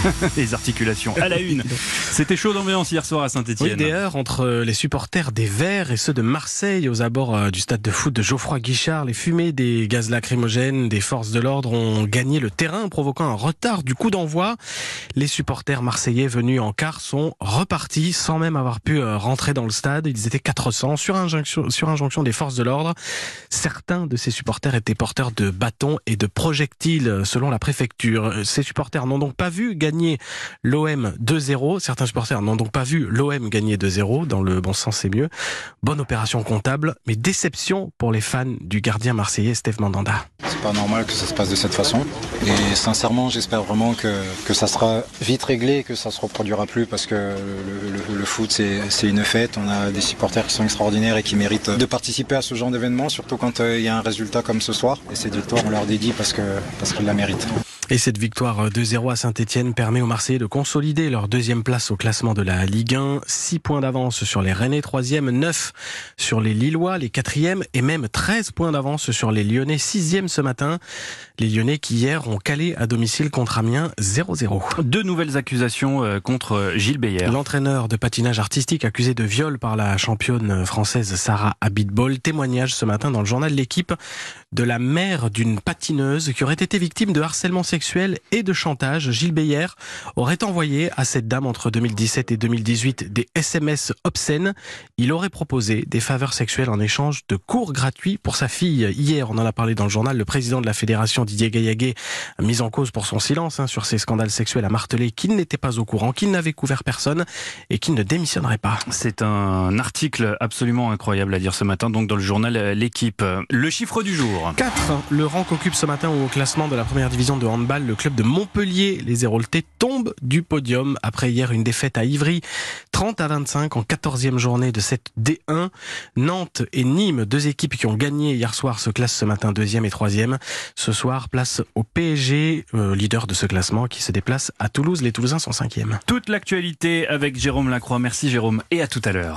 Les articulations à la une. C'était chaud d'ambiance hier soir à Saint-Etienne. Oui, des heurts entre les supporters des Verts et ceux de Marseille aux abords du stade de foot de Geoffroy Guichard. Les fumées des gaz lacrymogènes des forces de l'ordre ont gagné le terrain, provoquant un retard du coup d'envoi. Les supporters marseillais venus en quart sont repartis sans même avoir pu rentrer dans le stade. Ils étaient 400 sur injonction des forces de l'ordre. Certains de ces supporters étaient porteurs de bâtons et de projectiles selon la préfecture. Ces supporters n'ont donc pas vu gagner l'OM 2-0. Certains supporters n'ont donc pas vu l'OM gagner 2-0. Dans le bon sens, c'est mieux. Bonne opération comptable, mais déception pour les fans du gardien marseillais Steve Mandanda. C'est pas normal que ça se passe de cette façon. Et sincèrement, j'espère vraiment que ça sera vite réglé et que ça se reproduira plus, parce que le foot, c'est une fête. On a des supporters qui sont extraordinaires et qui méritent de participer à ce genre d'événement, surtout quand il y a un résultat comme ce soir. Et cette victoire, on leur dédie parce qu'ils la méritent. Et cette victoire 2-0 à Saint-Etienne permet aux Marseillais de consolider leur deuxième place au classement de la Ligue 1. 6 points d'avance sur les Rennais, 3e, 9 sur les Lillois, les 4e, et même 13 points d'avance sur les Lyonnais, 6e ce matin. Les Lyonnais qui hier ont calé à domicile contre Amiens 0-0. 2 nouvelles accusations contre Gilles Beyer. L'entraîneur de patinage artistique accusé de viol par la championne française Sarah Abitbol. Témoignage ce matin dans le journal L'Équipe de la mère d'une patineuse qui aurait été victime de harcèlement sexuel et de chantage. Gilles Beyer aurait envoyé à cette dame entre 2017 et 2018 des SMS obscènes. Il aurait proposé des faveurs sexuelles en échange de cours gratuits pour sa fille. Hier, on en a parlé dans le journal, le président de la fédération, Didier Gaillaguet, mis en cause pour son silence sur ces scandales sexuels, a martelé qu'il n'était pas au courant, qu'il n'avait couvert personne et qu'il ne démissionnerait pas. C'est un article absolument incroyable à lire ce matin, donc dans le journal L'Équipe. Le chiffre du jour. 4. Le rang qu'occupe ce matin au classement de la première division de handball le club de Montpellier. Les Héroltais tombent du podium après hier une défaite à Ivry, 30-25 en 14e journée de cette D1. Nantes et Nîmes, 2 équipes qui ont gagné hier soir, se classent ce matin 2e et 3e. Ce soir, place au PSG, leader de ce classement, qui se déplace à Toulouse. Les Toulousains sont 5e. Toute l'actualité avec Jérôme Lacroix. Merci Jérôme et à tout à l'heure.